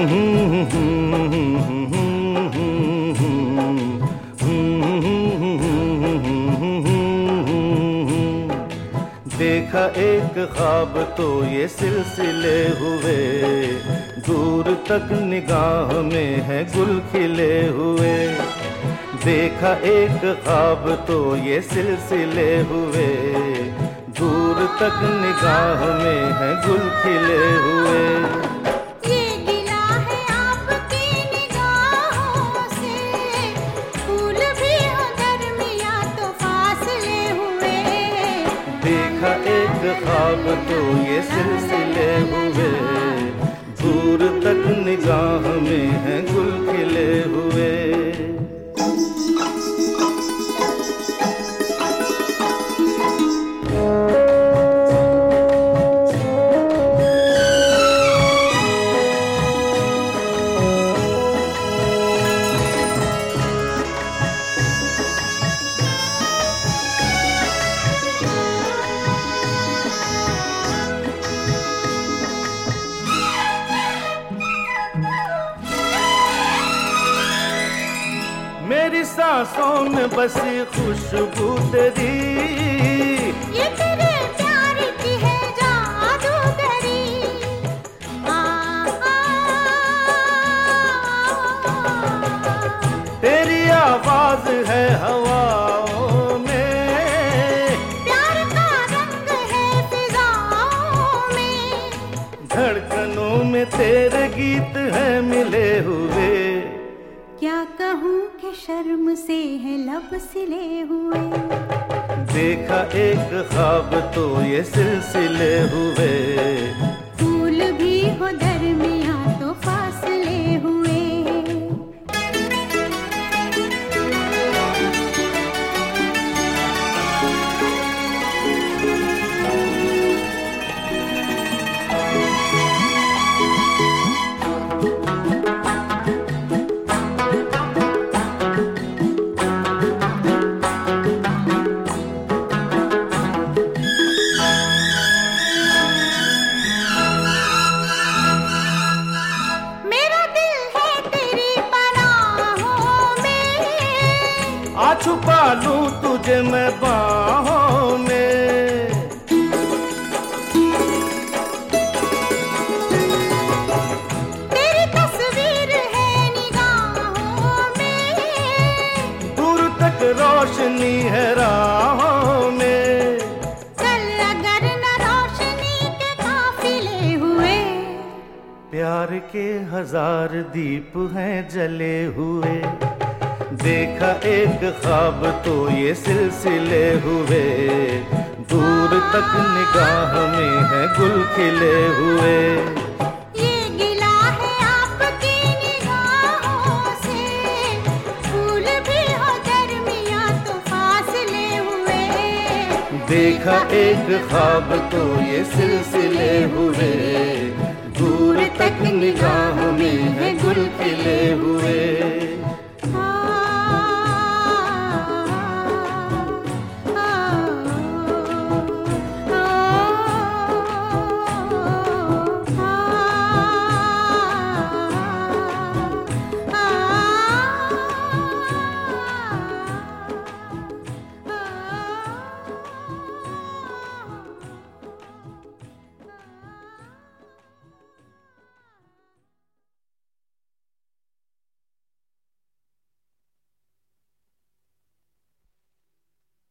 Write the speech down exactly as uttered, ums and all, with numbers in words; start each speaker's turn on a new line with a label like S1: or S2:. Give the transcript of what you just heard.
S1: देखा एक ख्वाब तो ये सिलसिले हुए, दूर तक निगाह में है गुल खिले हुए। देखा एक ख्वाब तो ये सिलसिले हुए, दूर तक निगाह में है गुल खिले हुए।
S2: ये गिला है आपकी निगाहों से, फूल भी हो दरमिया तो फासले हुए।
S1: देखा एक ख्वाब तो ये सिलसिले हुए, दूर तक निगाह में है गुल खिले हुए। मेरी सांसों में बसी खुशबू तेरी,
S2: ये तेरे प्यार की है जादूगरी। आ, आ,
S1: तेरी आवाज है हवाओं में,
S2: प्यार का रंग है फिजाओं में।
S1: धड़कनों में तेरे गीत है मिले हुए।
S2: क्या कहूँ कि शर्म से है लब सिले हुए।
S1: देखा एक ख्वाब तो ये सिलसिले हुए,
S2: फूल भी हो दरमिया तो फासले हुए।
S1: आ छुपा लूं तुझे मैं बाहों में,
S2: तेरी तस्वीर है निगाहों में।
S1: दूर तक रोशनी है राहों में।
S2: कल अगर न रोशनी के काफिले हुए,
S1: प्यार के हजार दीप हैं जले हुए। देखा एक ख्वाब तो ये सिलसिले हुए, दूर तक निगाह में है गुल खिले हुए।
S2: ये गिला है आपकी निगाहों से, फूल भी हो दरमिया तो फासले हुए।
S1: देखा एक ख्वाब तो ये सिलसिले हुए, दूर तक निगाह में है गुल खिले हुए।